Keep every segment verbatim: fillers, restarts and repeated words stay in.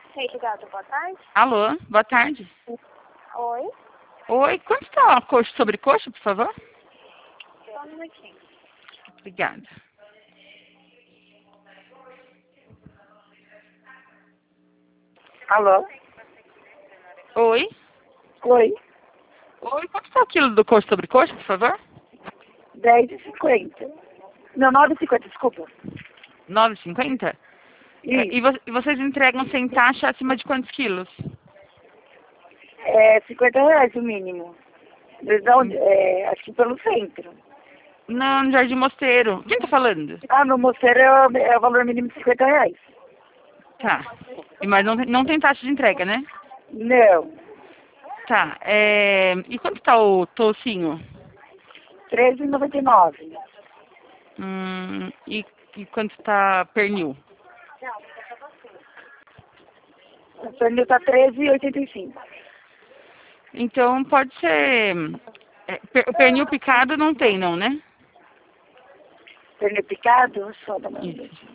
Rede Gato, boa tarde. Alô, boa tarde. Oi. Oi, quanto está a coxa sobre coxa, por favor? Só um minutinho. Obrigada. Alô? Oi. Oi. Oi, quanto está o quilo do coxa sobre coxa, por favor? dez e cinquenta. Não, nove e cinquenta, desculpa. nove e cinquenta? É, Isso. e, vo e vocês entregam sem taxa acima de quantos quilos? É cinquenta reais o mínimo. Eles dão, é, aqui pelo centro. Não, no Jardim Mosteiro. Quem tá falando? Ah, no mosteiro é, o- é o valor mínimo de cinquenta reais. Tá. E, mas não, tem- não tem taxa de entrega, né? Não. Tá. É... E quanto tá o toucinho? treze e noventa e nove. Hum, e, e quanto tá pernil? O pernil tá treze e oitenta e cinco. Então pode ser... é, per- o pernil picado não tem, não, né? Pernil picado, só dá uma olhada. Isso.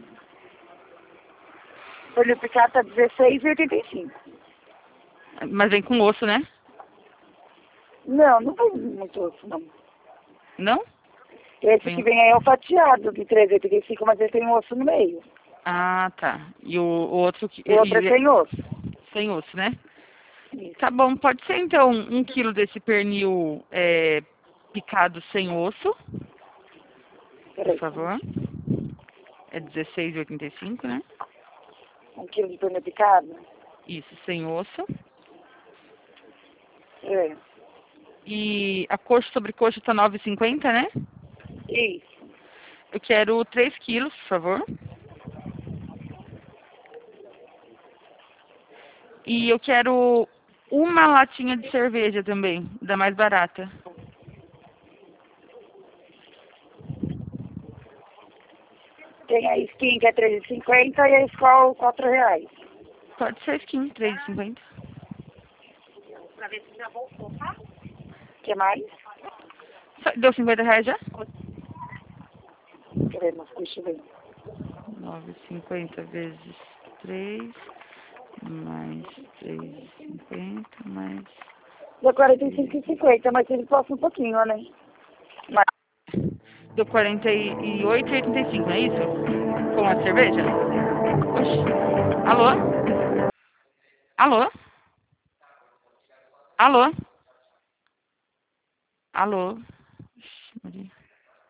Pernil picado tá dezesseis e oitenta e cinco. Mas vem com osso, né? Não, não tem muito osso, não. Não? Esse Vem- que vem aí é o fatiado de treze e oitenta e cinco, mas ele tem um osso no meio. Ah, tá. E o, o outro... que- O outro e- é sem osso. sem osso, né? Isso. Tá bom, pode ser então um quilo desse pernil é, picado sem osso, por Peraí. favor. É dezesseis e oitenta e cinco, né? Um quilo de pernil picado? Isso, sem osso. É. E a coxa sobre coxa tá nove e cinquenta, né? Isso. Eu quero três quilos, por favor. E eu quero uma latinha de cerveja também, da mais barata. Tem a skin que é três e cinquenta e a Skol quatro reais. Pode ser skin, três e cinquenta. O que mais? Só- Deu cinquenta reais já? Quer ver, mas deixa eu ver. nove e cinquenta vezes três, mais três e cinquenta, mais... Deu quarenta e cinco e cinquenta, mas ele passa um pouquinho, né? Mas Deu quarenta e oito e oitenta e cinco, não é isso? Com a cerveja? Oxi. Alô? Alô? Alô? Alô? Ixi, Maria.